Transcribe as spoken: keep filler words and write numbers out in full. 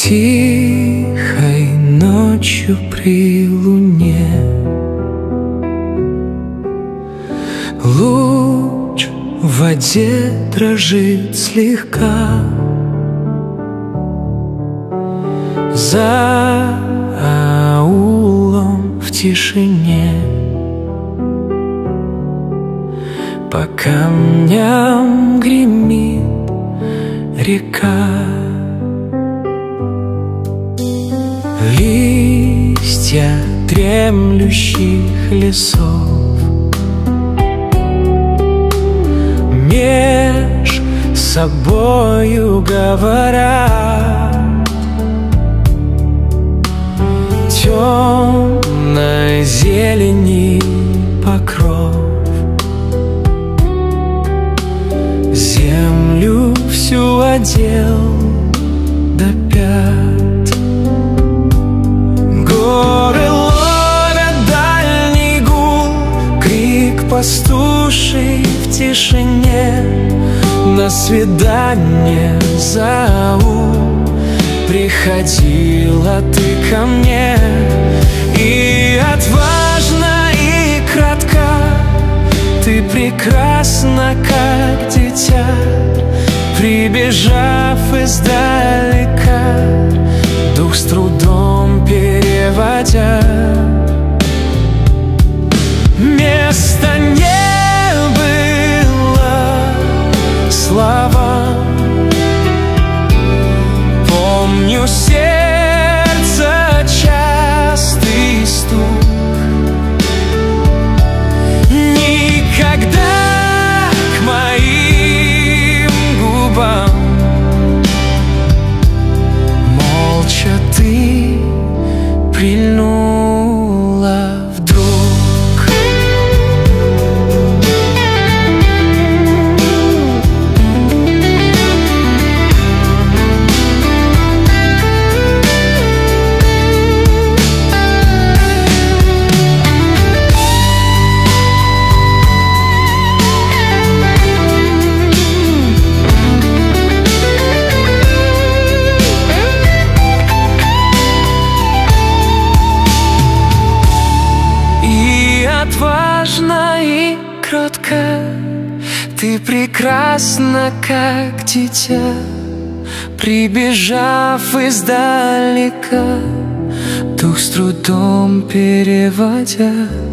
Тихой ночью при луне луч в воде дрожит слегка. За аулом в тишине по камням гремит река. Листья дремлющих лесов меж собою говорят, темной зелени покров землю всю одел до пят. Горы ловят дальний гул, крик пастуший в тишине. На свидание зову, приходила ты ко мне. И отважна, и кратка, ты прекрасна, как дитя, прибежав издалека, дух с трудом переводя. Места не было словам, помню сердце частый стук. Никогда к моим губам молча ты прильнула вдруг. Отважна и кротка, ты прекрасна, как дитя, прибежав издалека, дух с трудом переводя.